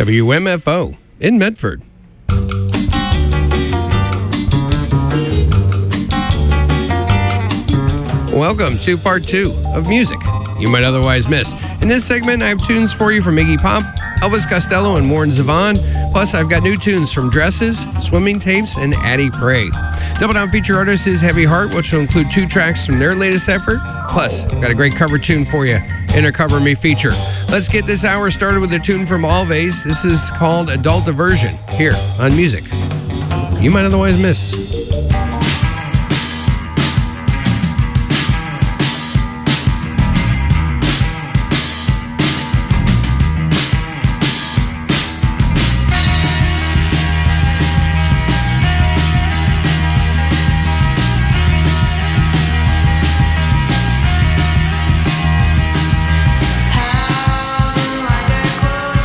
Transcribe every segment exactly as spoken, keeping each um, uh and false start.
W M F O in Medford. Welcome to part two of music you might otherwise miss. In this segment, I have tunes for you from Iggy Pop, Elvis Costello, and Warren Zevon. Plus, I've got new tunes from Dresses, Swimming Tapes, and Addie Pray. Double Down feature artist is Heavy Heart, which will include two tracks from their latest effort. Plus, got a great cover tune for you in a Cover Me feature. Let's get this hour started with a tune from Alves. This is called Adult Diversion here on Music You Might Otherwise Miss.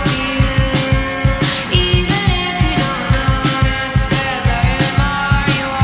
Even if you don't notice as I admire you.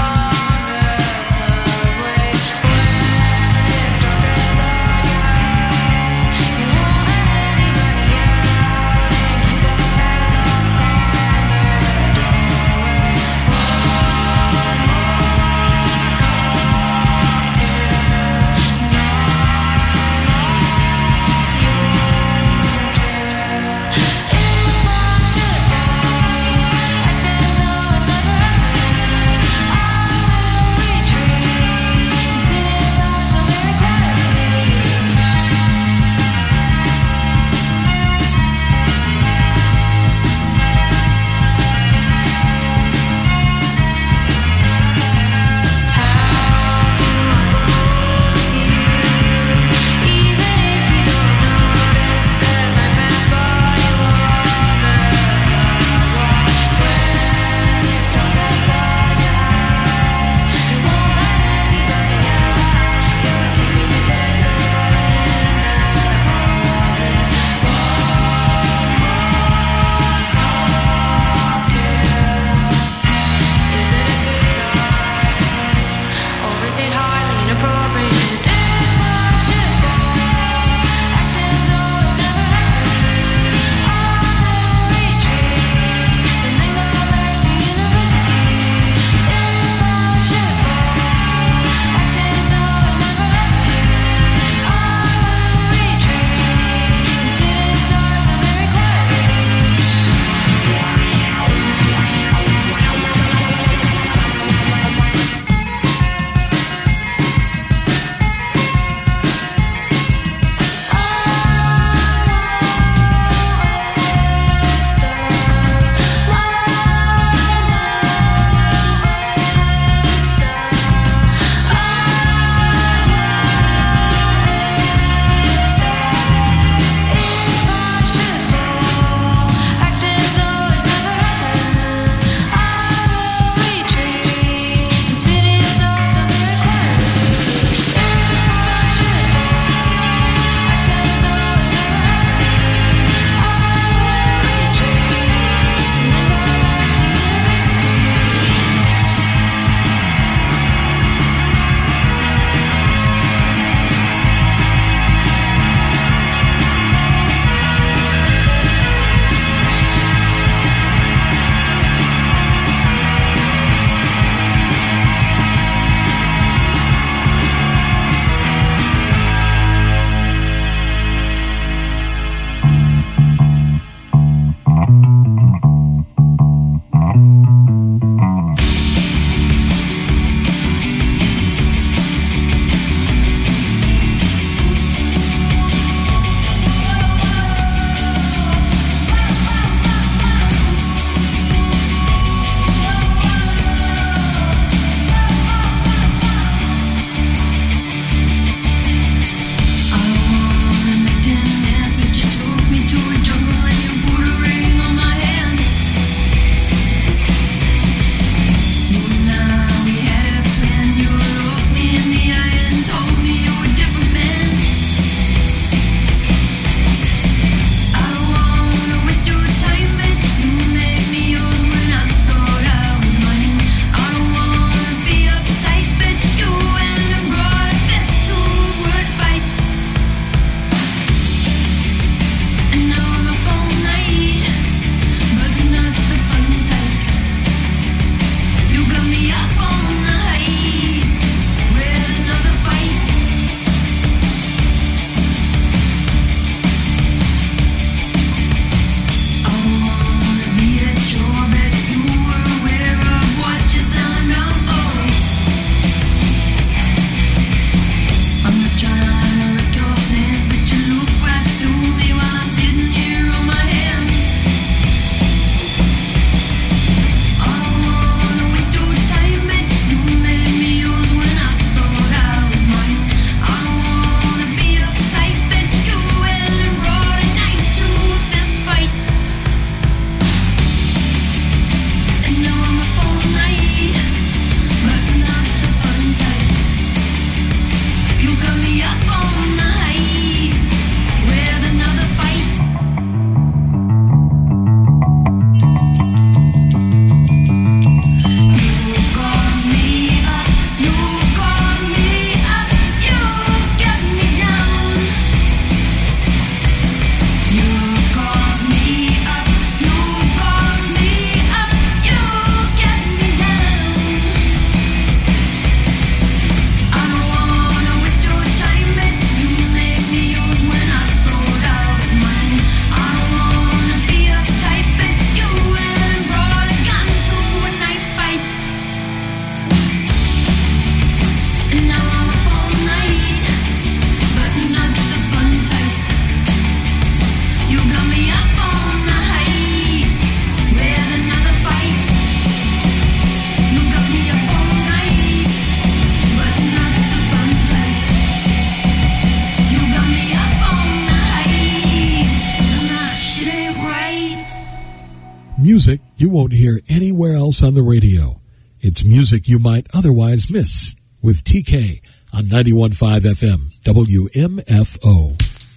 you won't hear anywhere else on the radio. It's music you might otherwise miss with T K on ninety-one point five F M, W M F O.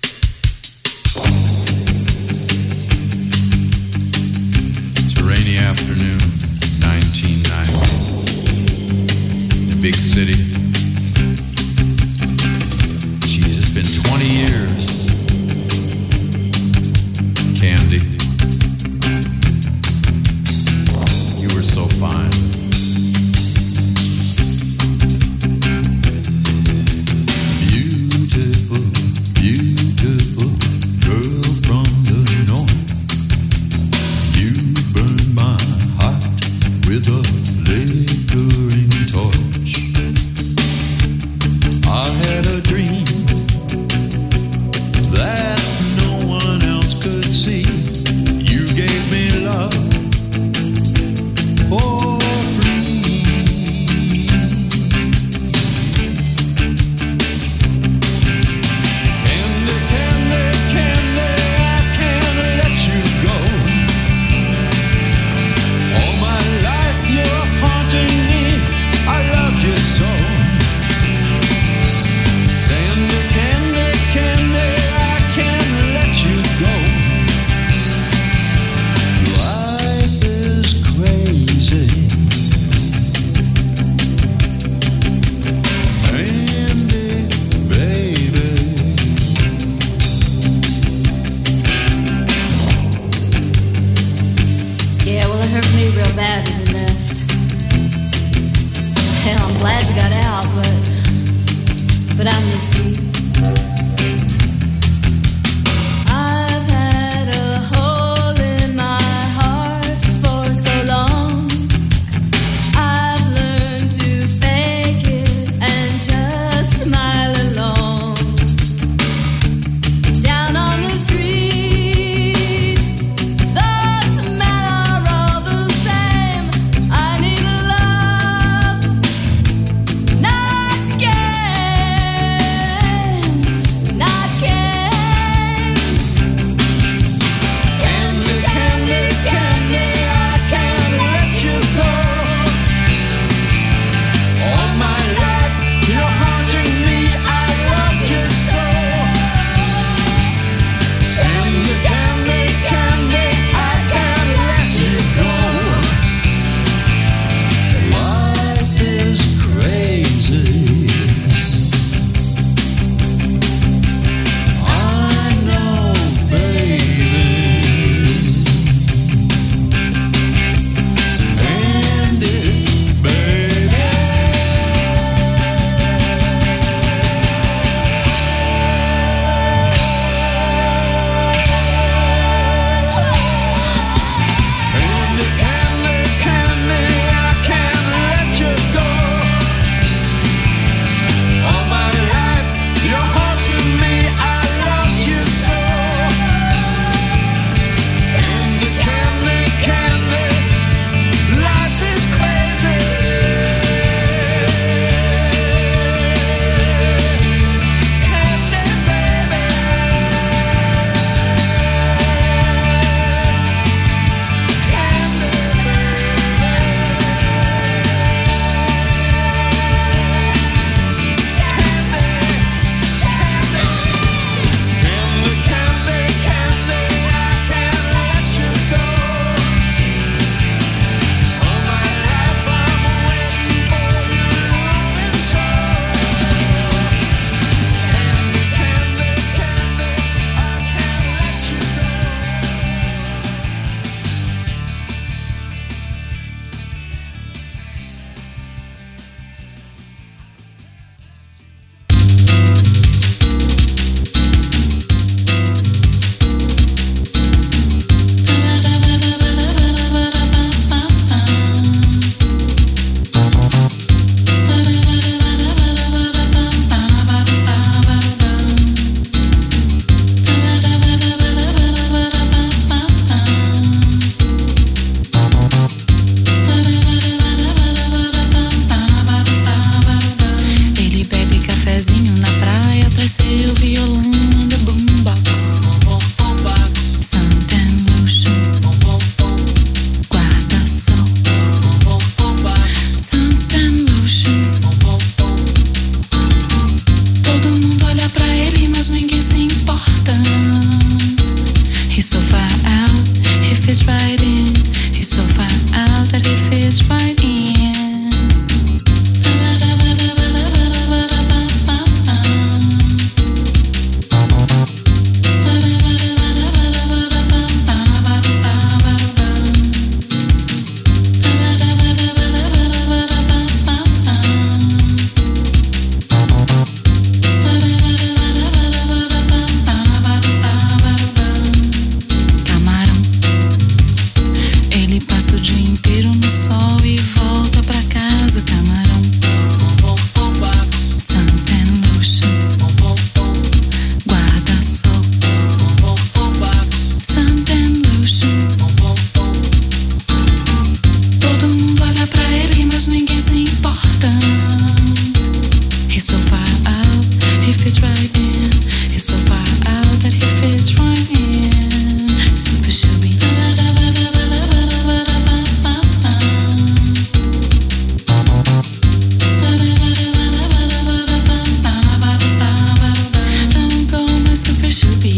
It's a rainy afternoon, nineteen ninety. In a big city. Jeez, it's been twenty years. Candy, you were so fine. Beautiful, beautiful girl from the north. You burned my heart with a flickering torch. I had a dream that no one else could see. You gave me love for free. Candy, candy, candy, I can't let you go. All my life you're haunting me. I loved you so. Candy, candy, candy, I can't let you go. Life is crazy. Candy, baby. Yeah, well, it hurt me real bad when you left. Hell, I'm glad you got out, but but I miss you. I've had a hole in my heart for so long. I've learned to fake it and just smile along. Down on the street, the smell are all the same. I need love, not games, not right in. Camarão, ele passa o dia inteiro no sol e volta pra casa. Camarão, suntan lotion, guarda-sol, suntan lotion. Todo mundo olha pra ele, mas ninguém se importa. He's so far out, he fits right in. He's so far out that he fits right in. Super Shooby. Don't go, my Super Shooby.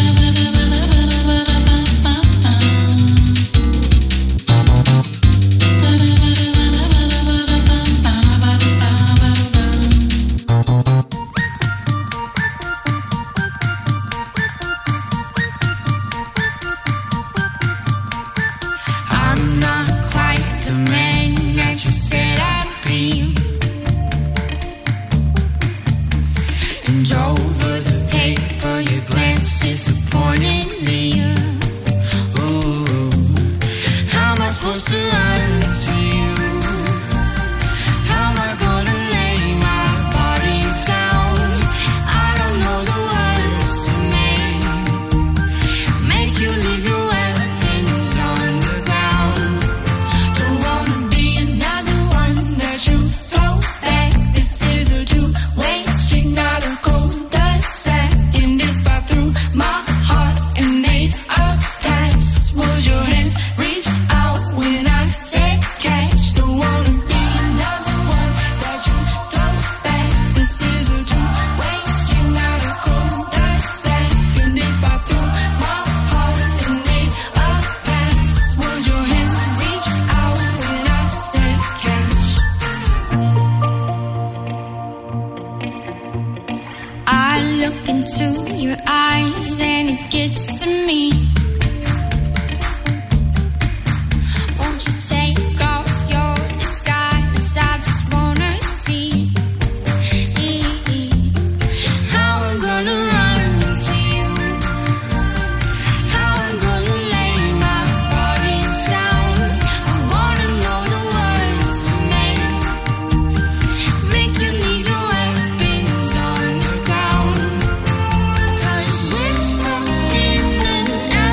I'm not quite the man that you said I'd be. And over the paper you glanced disappointedly. Ooh, how am I supposed to run to you? How am I gonna lay my body down? I don't know the words to make Make you leave your weapons on the ground. Don't wanna be another one that you throw back. This is a two-way street, not a cul-de-sac. And if I threw my heart and made a pass, would your hands reach out when I said catch? Don't wanna be another one that you throw back. This is a two-way street, not a cul-de-sac. And if I threw my heart and made a pass, would your hands reach out when I said catch? I look into your eyes and it gets to me. Won't you take off your disguise? I just wanna see how I'm gonna run to you, how I'm gonna lay my body down. I wanna know the words to make Make you leave your weapons on the ground. 'Cause we're stuck in an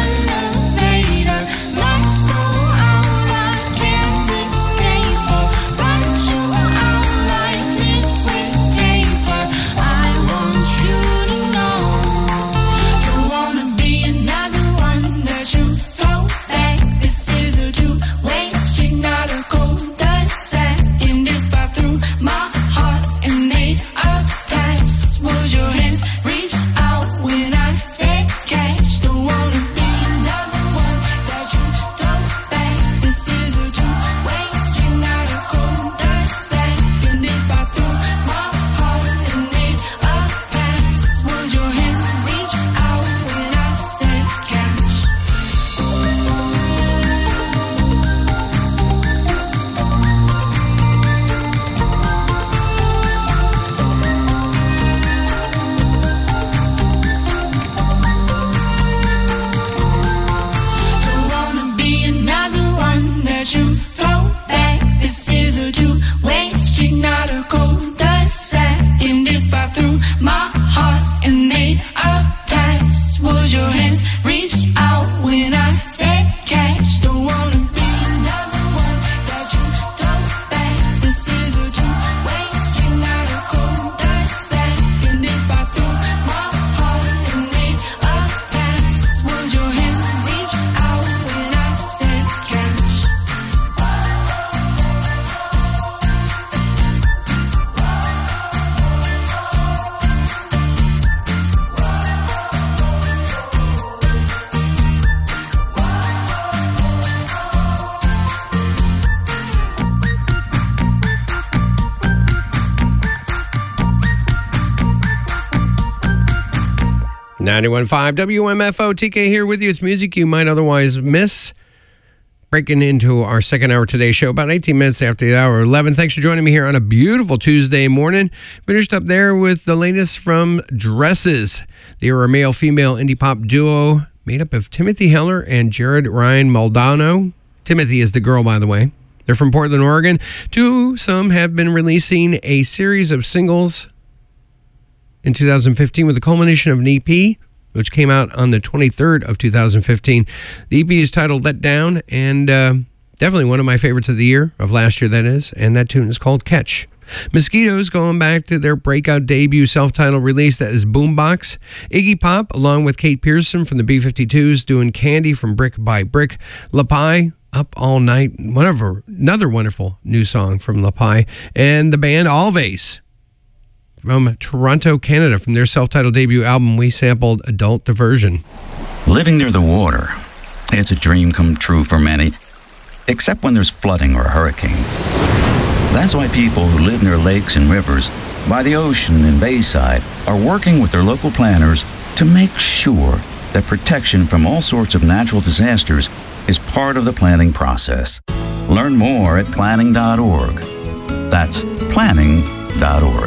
ninety-one point five W M F O, T K here with you. It's music you might otherwise miss. Breaking into our second hour today's show, about eighteen minutes after the hour eleven. Thanks for joining me here on a beautiful Tuesday morning. Finished up there with the latest from Dresses. They were a male-female indie pop duo made up of Timothy Heller and Jared Ryan Maldonado. Timothy is the girl, by the way. They're from Portland, Oregon. Two, some have been releasing a series of singles in two thousand fifteen with the culmination of an E P, which came out on the twenty-third of two thousand fifteen. The E P is titled Let Down, and uh, definitely one of my favorites of the year, of last year that is, and that tune is called Catch. Mosquitoes going back to their breakout debut self-titled release that is Boombox. Iggy Pop, along with Kate Pearson from the B fifty-twos, doing Candy from Brick by Brick. La Pie, Up All Night, whatever, another wonderful new song from La Pie. And the band Alves from Toronto, Canada, from their self-titled debut album, we sampled Adult Diversion. Living near the water, it's a dream come true for many, except when there's flooding or a hurricane. That's why people who live near lakes and rivers, by the ocean and bayside, are working with their local planners to make sure that protection from all sorts of natural disasters is part of the planning process. Learn more at planning dot org. That's planning dot org.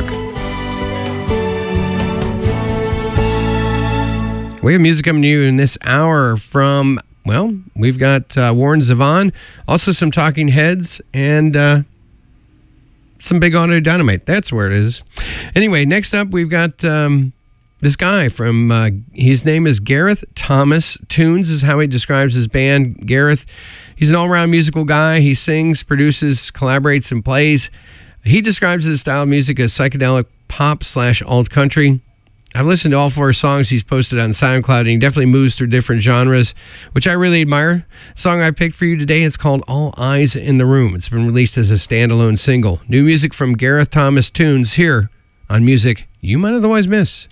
We have music coming to you in this hour from, well, we've got uh, Warren Zevon, also some Talking Heads, and uh, some Big Auto Dynamite. That's where it is. Anyway, next up, we've got um, this guy from, uh, his name is Gareth Thomas. Tunes is how he describes his band. Gareth, he's an all-around musical guy. He sings, produces, collaborates, and plays. He describes his style of music as psychedelic pop slash alt country. I've listened to all four songs he's posted on SoundCloud, and he definitely moves through different genres, which I really admire. The song I picked for you today is called All Eyes in the Room. It's been released as a standalone single. New music from Gareth Thomas Tunes here on Music You Might Otherwise Miss.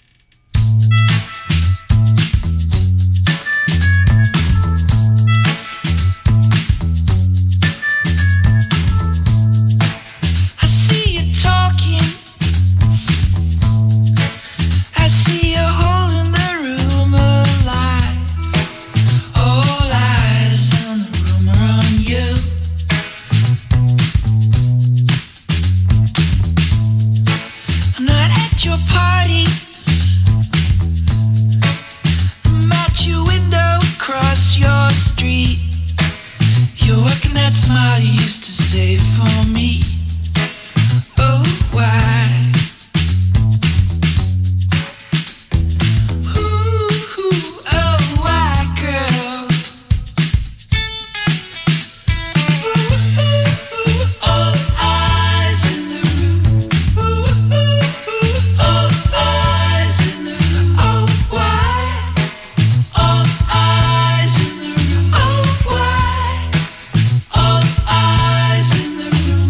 I see you talking. I see you holding the room alive. All eyes in the room are on you. I'm not at your party. I'm at your window across your street. You're working that smile you used to say for me. Oh, why? Ooh, oh, why, girl? Ooh, all eyes in the room. Ooh, all eyes in the room. Oh, why? All eyes in the room. Oh, why? All eyes in the room.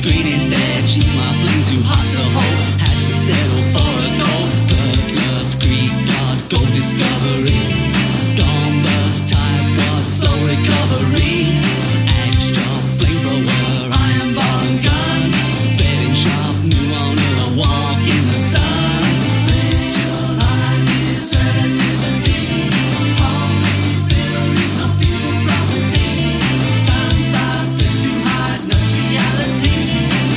screen instead. She's my flame, too hot to hold. Had to settle for a cold. Douglas Creek, God, gold discovery. Dawn bust, type one, slow recovery. Axe jump, flamethrower, iron bar and gun. Betting shop, new owner, a walk in the sun. Let your ideas relativity. Only buildings, no people prophecy. Times like this to hide no reality.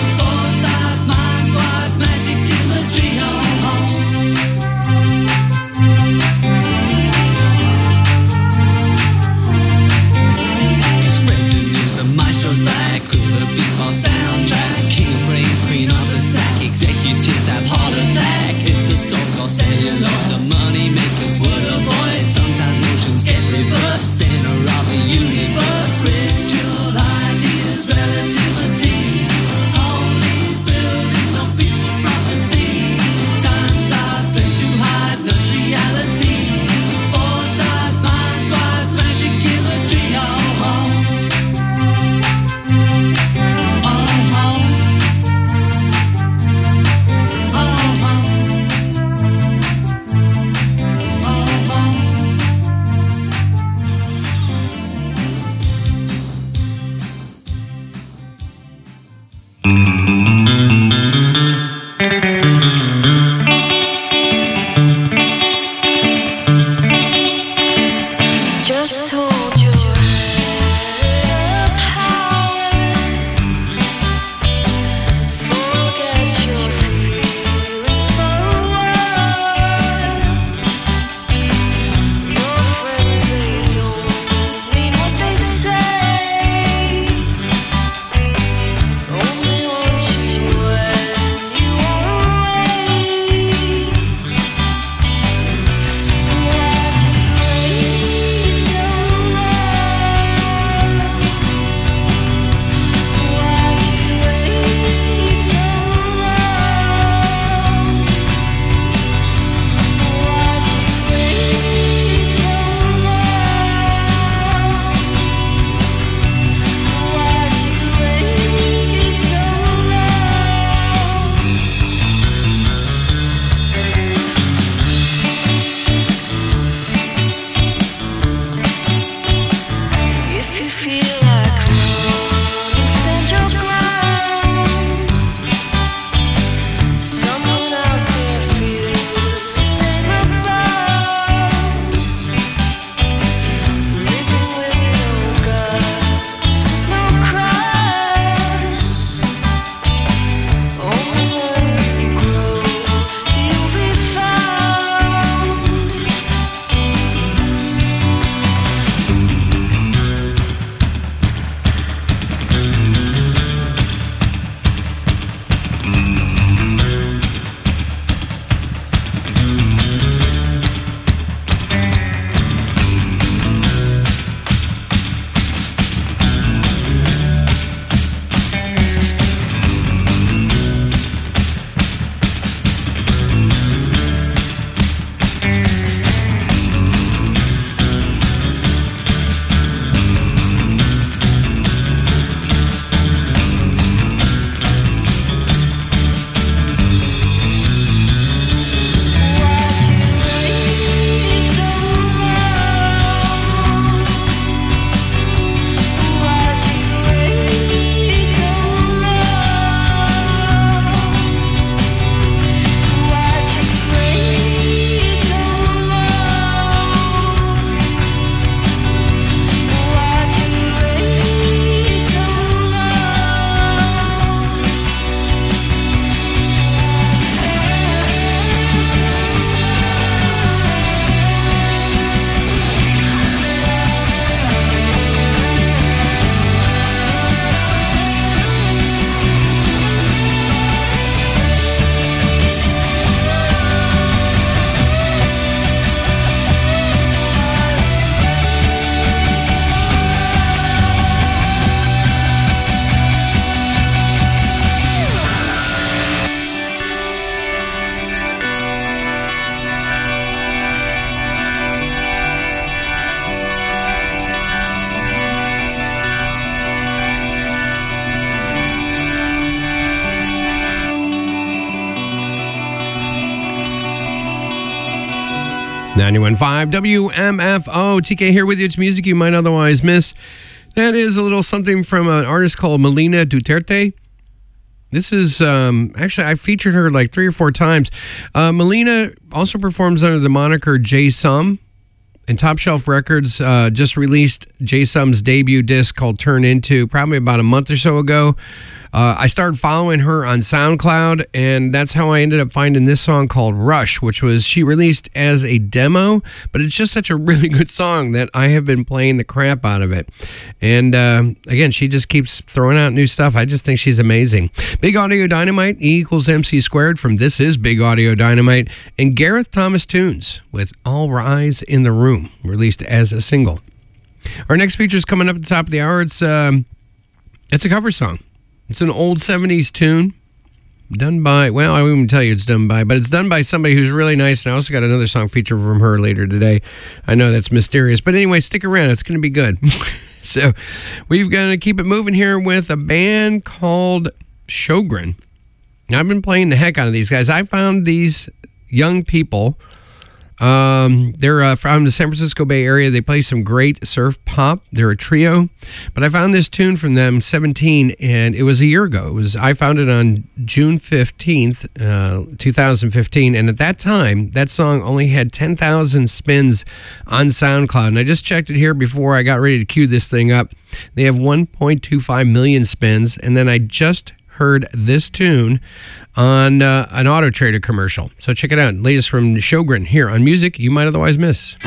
ninety-one point five W M F O. T K here with you. It's music you might otherwise miss. That is a little something from an artist called Melina Duterte. This is, um, actually, I featured her like three or four times. Uh, Melina also performs under the moniker J Sum. And Top Shelf Records uh, just released J Sum's debut disc called Turn Into probably about a month or so ago. Uh, I started following her on SoundCloud, and that's how I ended up finding this song called Rush, which was she released as a demo, but it's just such a really good song that I have been playing the crap out of it. And uh, again, she just keeps throwing out new stuff. I just think she's amazing. Big Audio Dynamite, E equals M C squared from This Is Big Audio Dynamite, and Gareth Thomas Tunes with All Rise in the Room, released as a single. Our next feature is coming up at the top of the hour. It's um, it's a cover song. It's an old seventies tune done by, well, I won't even tell you it's done by, but it's done by somebody who's really nice. And I also got another song feature from her later today. I know that's mysterious, but anyway, stick around. It's going to be good. So we've got to keep it moving here with a band called Sjogren. Now, I've been playing the heck out of these guys. I found these young people. Um, they're uh, from the San Francisco Bay Area. They play some great surf pop. They're a trio, but I found this tune from them, seventeen, and it was a year ago. It was I found it on June fifteenth, uh, two thousand fifteen, and at that time, that song only had ten thousand spins on SoundCloud. And I just checked it here before I got ready to cue this thing up. They have one point two five million spins, and then I just heard this tune on uh, an Auto Trader commercial. So check it out. Latest from Sjogren here on Music You Might Otherwise Miss.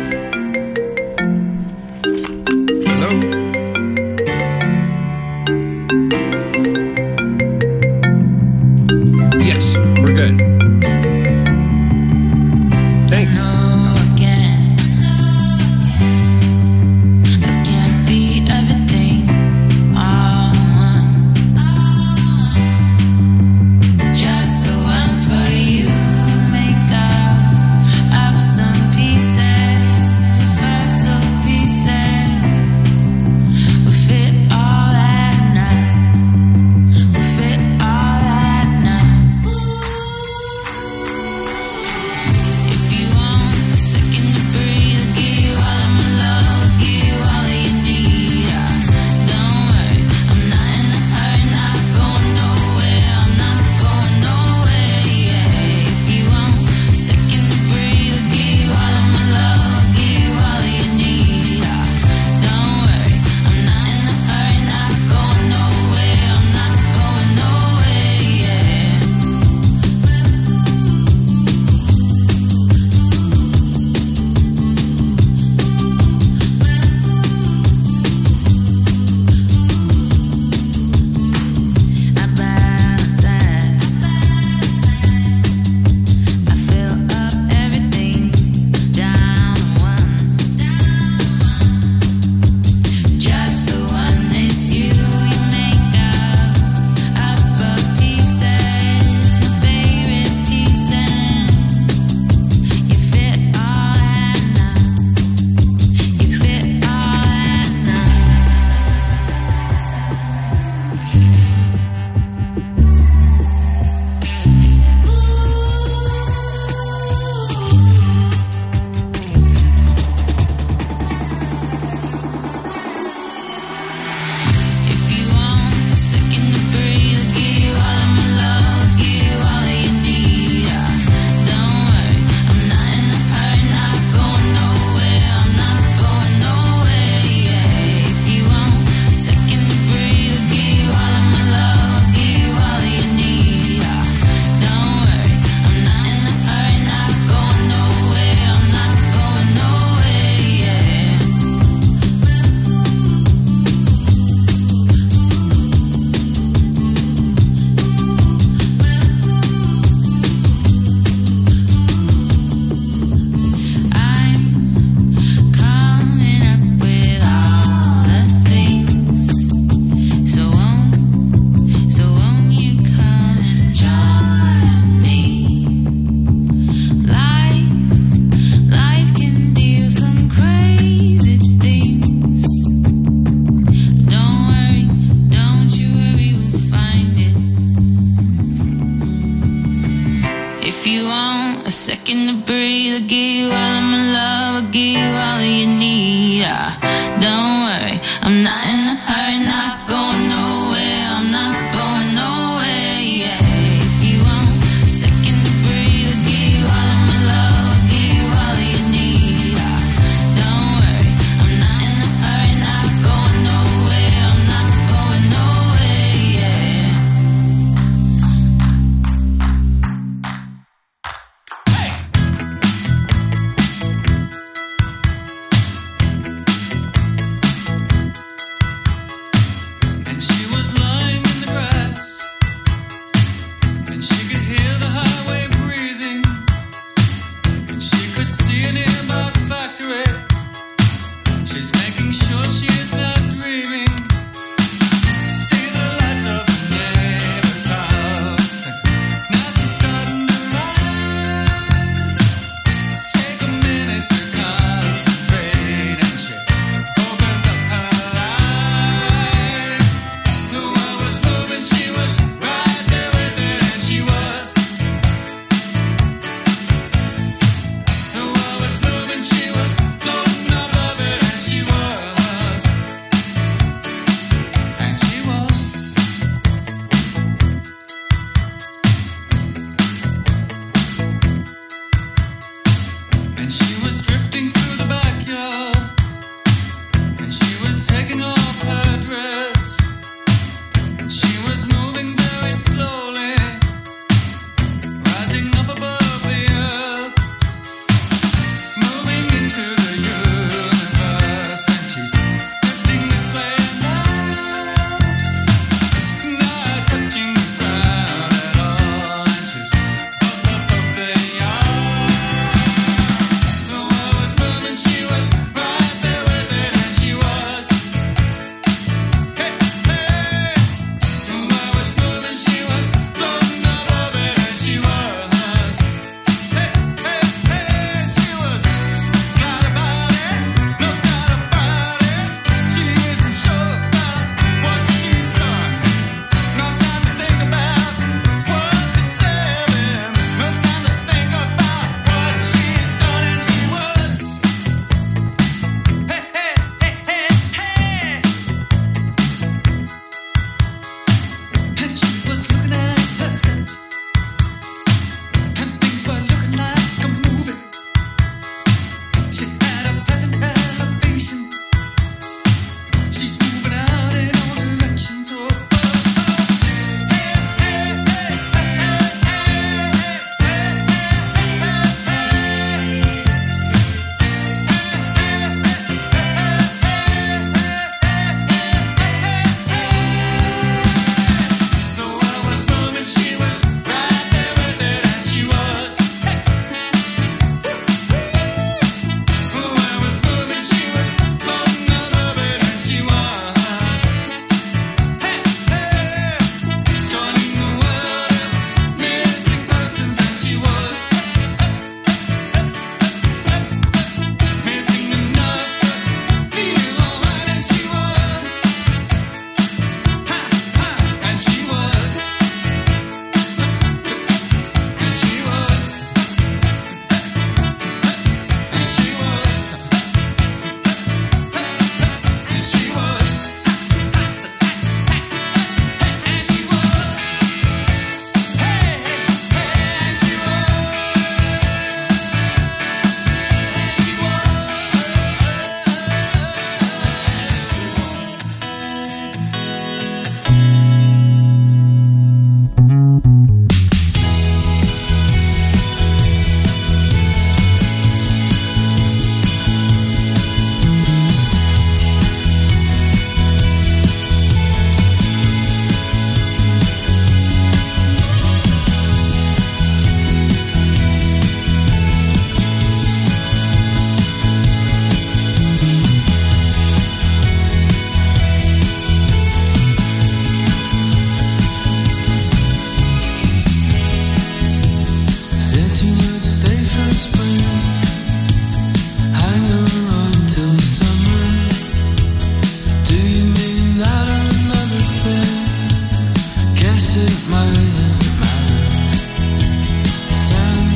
Hello. Yes, we're good. Thanks. Some pieces you want a second to breathe, I'll give you all of my love, I'll give you all that you need. Ah, don't worry, I'm not in a hurry, not going nowhere, I'm not going nowhere, yeah. If you want a second to breathe, I'll give you all of my love, I'll give you all that you need. Ah, don't worry, I'm not in a hurry, not going nowhere, I'm not going nowhere, yeah. And she was lying in the grass, and she could hear the highway breathing, and she could see a nearby factory. She's making sure she is not dreaming. See the lights of her neighbor's house, and now she's starting to rise. Take a minute to concentrate, and she opens up her eyes. The world was moving, she was right there with it, and she was. The world was moving, she was floating above it, and she was. And she was. And she was drifting through the backyard, and she was taking off her dress, and she was moving very slowly, rising up above the earth, moving into the universe, and she's drifting this way and out, not touching the ground at all, and she's up above the yard. The world was moving, she was right there with it, and she was. Hey, hey. The world was moving, she was floating above it, and she was. Hey, hey, hey, she was. Got about it, no doubt about it. She isn't sure about what she's done. No time to think about what to tell him. No time to think about what she's done, and she was. Hey, hey, hey, hey, hey. And she was looking at herself, and things were looking like a movie. She had a pleasant elevation. She's moving out in all directions. Oh, oh, oh. Hey, hey, hey, hey, the world was moving, she was right there with it, and she was. The world was moving, she was floating above it, and she was. Hey, hey, joining the world of missing persons, and she was. Missing enough to feel alright, and she was. Ha, ha, and she was. And she was. And she was. And she was. And she was. Hey, hey, hey, and she said you would stay for spring, hang around till summer. Do you mean that or another thing? Guess it mightn't matter. Sand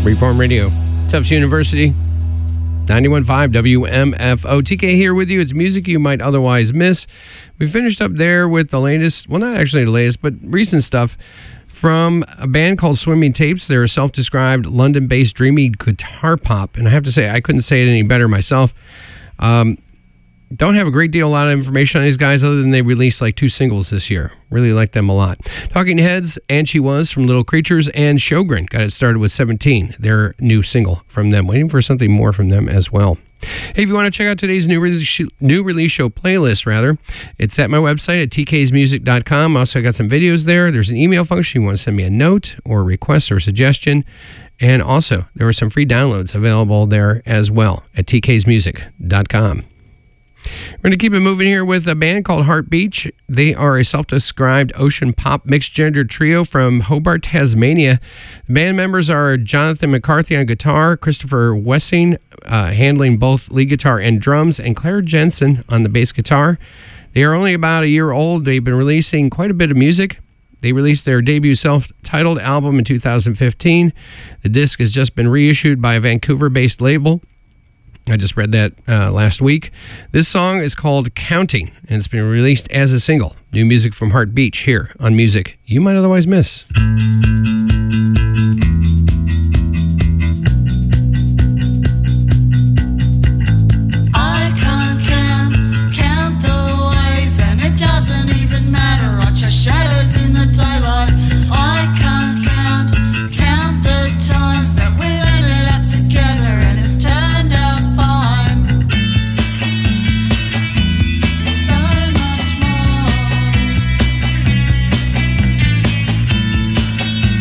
Freeform Radio, Tufts University, ninety-one point five W M F O. T K here with you. It's music you might otherwise miss. We finished up there with the latest, well, not actually the latest, but recent stuff from a band called Swimming Tapes. They're a self-described London-based dreamy guitar pop, and I have to say, I couldn't say it any better myself. Um, don't have a great deal, a lot of information on these guys other than they released like two singles this year. Really like them a lot. Talking Heads, And She Was from Little Creatures, and Sjogren got it started with seventeen, their new single from them. Waiting for something more from them as well. Hey, if you want to check out today's new release, new release show playlist, rather, it's at my website at t k's music dot com. Also, I got some videos there. There's an email function. You want to send me a note or a request or suggestion. And also, there were some free downloads available there as well at t k's music dot com. We're going to keep it moving here with a band called Heart Beach. They are a self-described ocean pop mixed-gender trio from Hobart, Tasmania. The band members are Jonathan McCarthy on guitar, Christopher Wessing uh, handling both lead guitar and drums, and Claire Jensen on the bass guitar. They are only about a year old. They've been releasing quite a bit of music. They released their debut self-titled album in two thousand fifteen. The disc has just been reissued by a Vancouver-based label. I just read that uh, last week. This song is called Counting, and it's been released as a single. New music from Heart Beach here on Music You Might Otherwise Miss. I can't count, count the ways, and it doesn't even matter. Watch our shadows in the daylight. I can't count, count the times that we've ended up together, and it's turned out fine. So much more.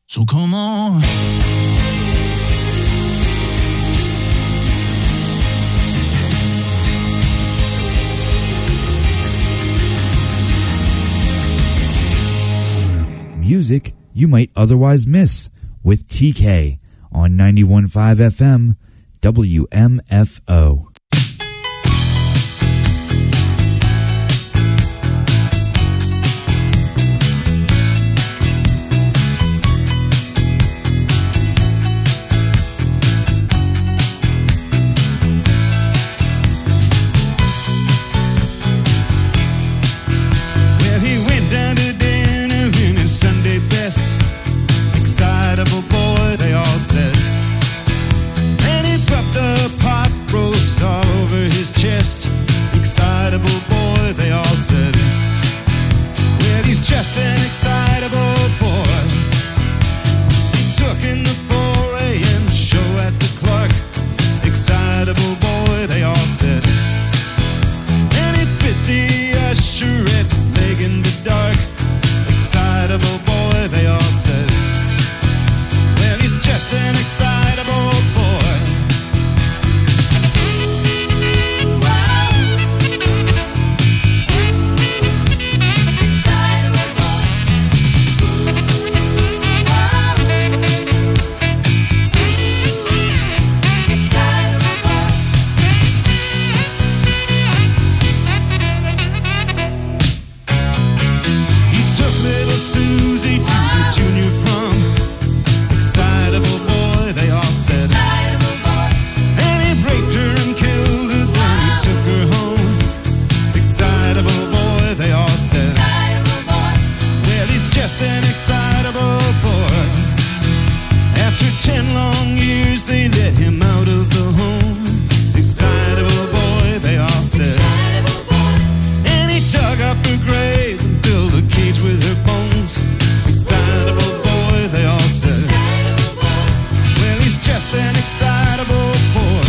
So come on. Music you might otherwise miss with T K on ninety-one point five F M W M F O. Just an excitable boy. He took in the four a.m. show at the Clark. Excitable boy, they all said. And he bit the usherette's leg in the dark. Excitable boy, they all said. Well, he's just an excitable boy. Ten long years they let him out of the home. Excitable boy, they all said. Excitable boy. And he dug up her grave and built a cage with her bones. Excitable boy, they all said. Excitable boy. Well, he's just an excitable boy.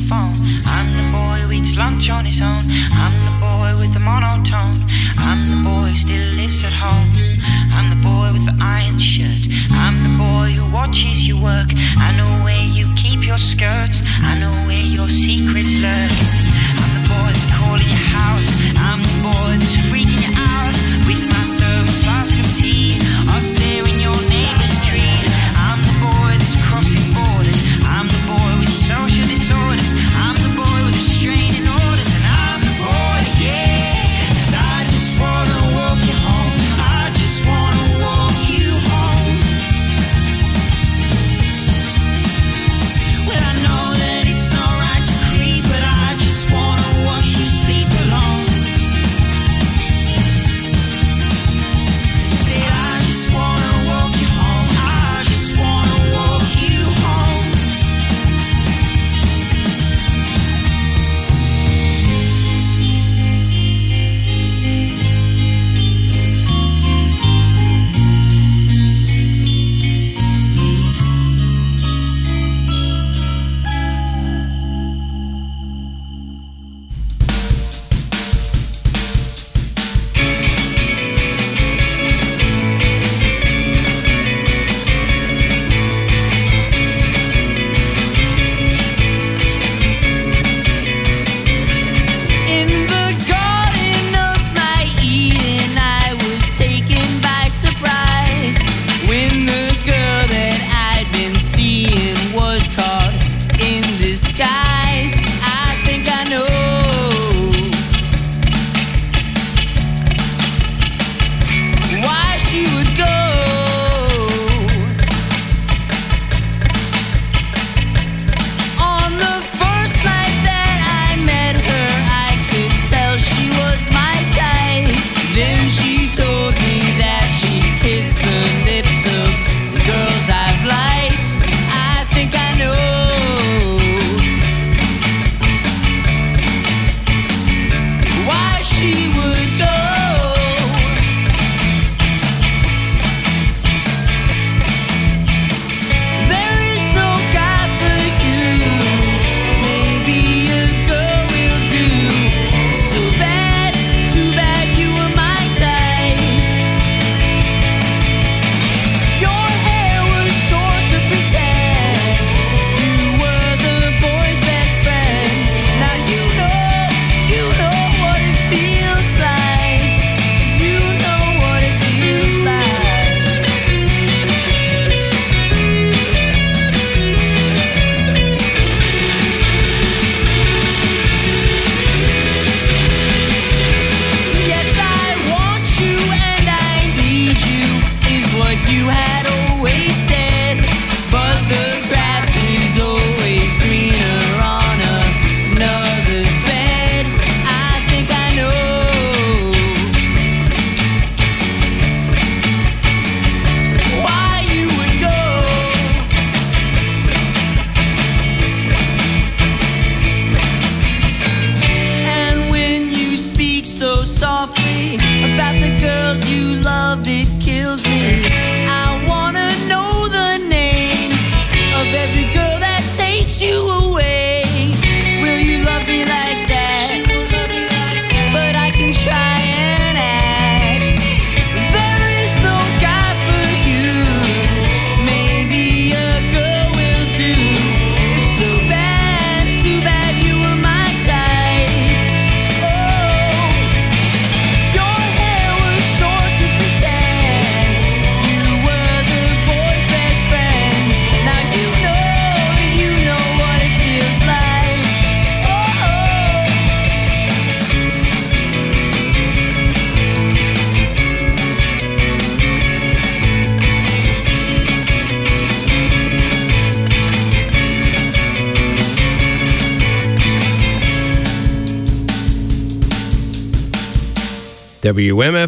phone. I'm the boy who eats lunch on his own. I'm the boy with the monotone. I'm the boy who still lives at home. I'm the boy with the iron shirt. I'm the boy who watches you work. I know where you keep your skirts. I know where your secrets lurk. I'm the boy that's calling your house. I'm the boy that's freaking you out with my thermal flask of tea up there in your neighbor's tree. I'm the boy that's crossing borders. I'm the boy with social disorders. I'm the boy with restraining orders. And I'm the boy, yeah, 'cause I just wanna walk you home. I just wanna walk you home. Well, I know that it's not right to creep, but I just wanna watch you sleep alone. Said I just wanna walk you home. I just wanna walk you home. In the garden of my Eden, I was taken by surprise when the girl that I'd been seeing was caught in disguise. I think I know why she would go. On the first night that I met her, I could tell she was my type. Then she told me that she kissed the lips of girls I've liked. I think I know why she would go. There is no guy for you. Maybe a girl will do. It's too bad, too bad you were my type. Your hair was short to pretend you were the boy's best friend. Now you know, you know what it feels like. You know what it feels like. Yes, I want you and I need you, is what you had always said. But the grass is always greener on another's bed. I think I know why you would go. And when you speak so softly about the girls you love, it kills me. I wanna know the names of every girl that takes you away. Will you love me like that? But I can try and act. There is no guy for you. Maybe a girl will do. It's too bad, too bad you were my type. Oh, your hair was short to pretend you were the boy's best friend. Now you know, you know what it feels like. Oh. W M F